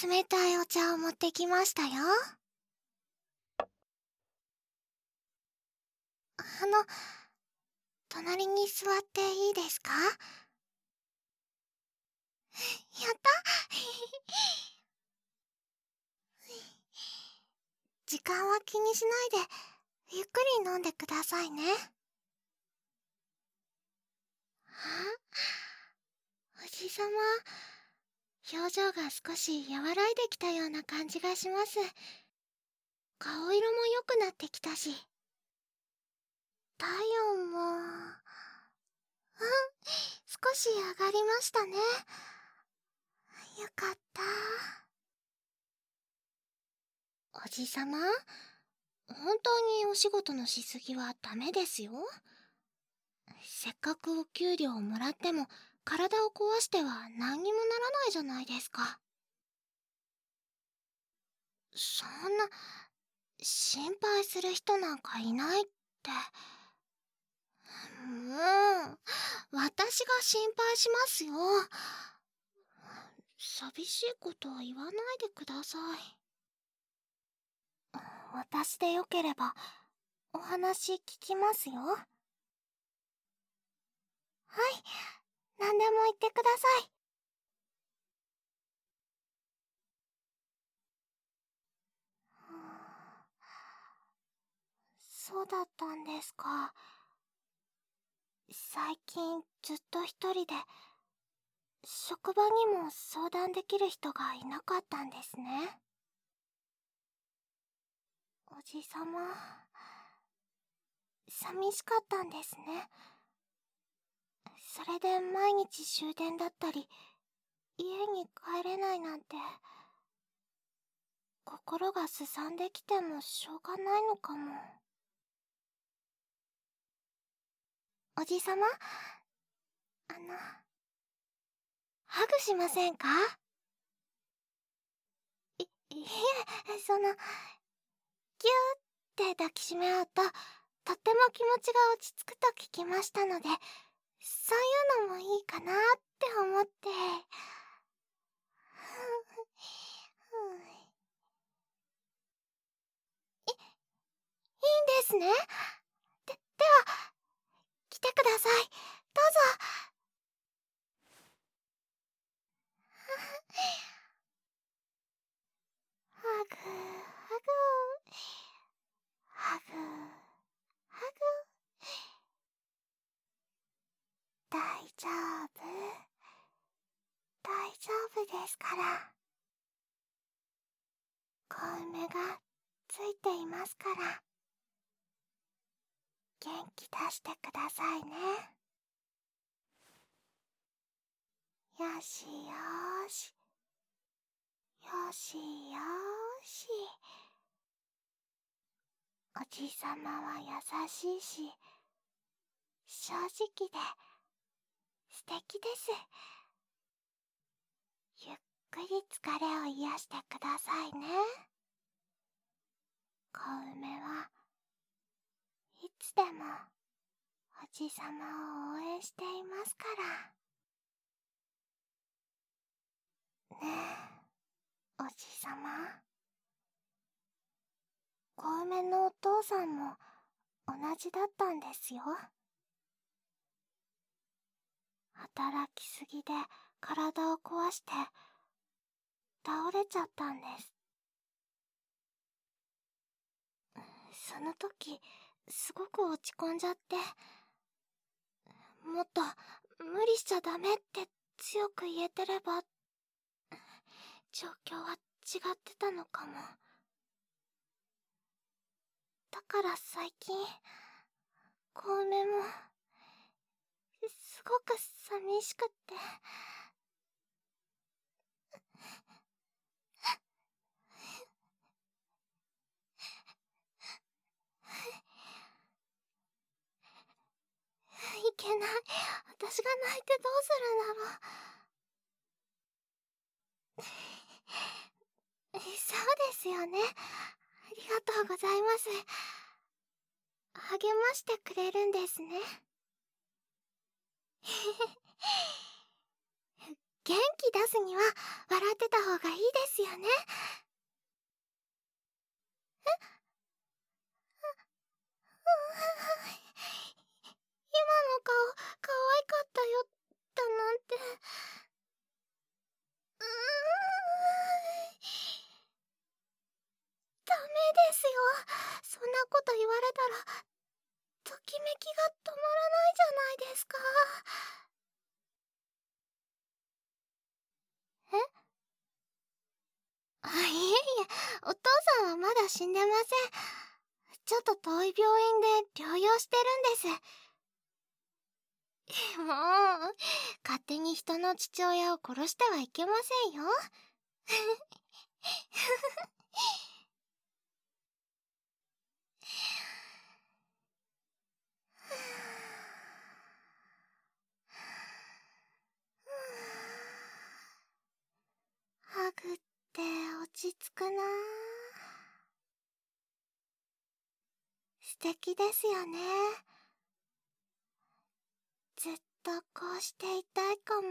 冷たいお茶を持ってきましたよ。隣に座っていいですか？やった。時間は気にしないで、ゆっくり飲んでくださいね。おじさま、表情が少し和らいできたような感じがします。顔色も良くなってきたし、体温も、少し上がりましたね。よかった。おじさま、本当にお仕事のしすぎはダメですよ。せっかくお給料をもらっても体を壊しては何にもならないじゃないですか。そんな、心配する人なんかいないって。私が心配しますよ。寂しいことは言わないでください。私でよければお話聞きますよ。はい、何でも言ってください。そうだったんですか。最近ずっと一人で、職場にも相談できる人がいなかったんですね。おじさま、寂しかったんですね。それで毎日終電だったり、家に帰れないなんて、心がすさんできてもしょうがないのかも。おじさま、ハグしませんか？いえ、ギューって抱きしめ合うと、とっても気持ちが落ち着くと聞きましたので、そういうのもいいかなって思って。いいんですね。では、来てください。どうぞ。ハグ、ハグ、ハグ、ハグ。大丈夫、大丈夫ですから。小梅がついていますから。元気出してくださいね。よしよーし。よしよーし。おじさまは優しいし、正直で素敵です。ゆっくり疲れを癒してくださいね。小梅はいつでもおじさまを応援していますから。ねえ、おじさま。小梅のお父さんも同じだったんですよ。働きすぎで体を壊して倒れちゃったんです。その時すごく落ち込んじゃって、もっと無理しちゃダメって強く言えてれば状況は違ってたのかも。だから最近小梅もすごく寂しくって。いけない。私が泣いてどうするんだろう。そうですよね。ありがとうございます。励ましてくれるんですね。元気出やすには笑ってた方がいいですよね。今の顔、可愛かったよ、だなんて。ダメですよ。そんなこと言われたら、ときめきが止まらないじゃないですか。えいえいえ、お父さんはまだ死んでません。ちょっと遠い病院で療養してるんです。もう、勝手に人の父親を殺してはいけませんよ。ハグって落ち着くな。素敵ですよね。ずっとこうしていたいかも。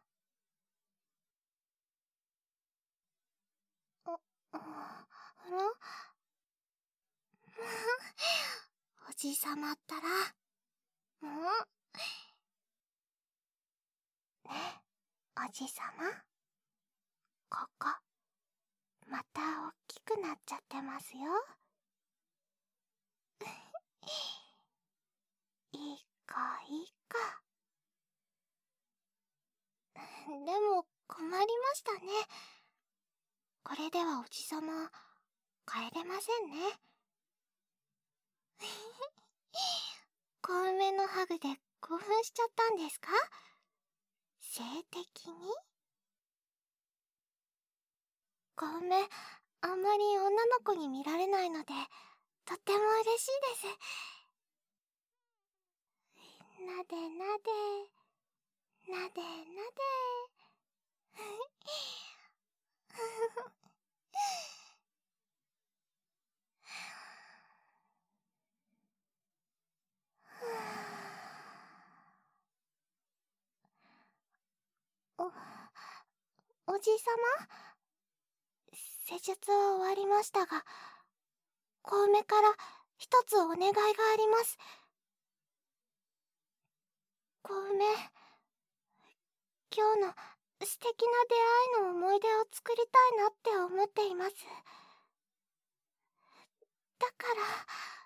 あらおじさまったら、もう。ねえ、おじさま。ここ、また大きくなっちゃってますよ。いいかいいか。でも、困りましたね。これではおじさま、帰れませんね。小梅のハグで興奮しちゃったんですか？性的に？小梅、あんまり女の子に見られないので、とっても嬉しいです。なでなで、なでなで。おじさま、施術は終わりましたが、小梅から一つお願いがあります。小梅、今日の素敵な出会いの思い出を作りたいなって思っています。だから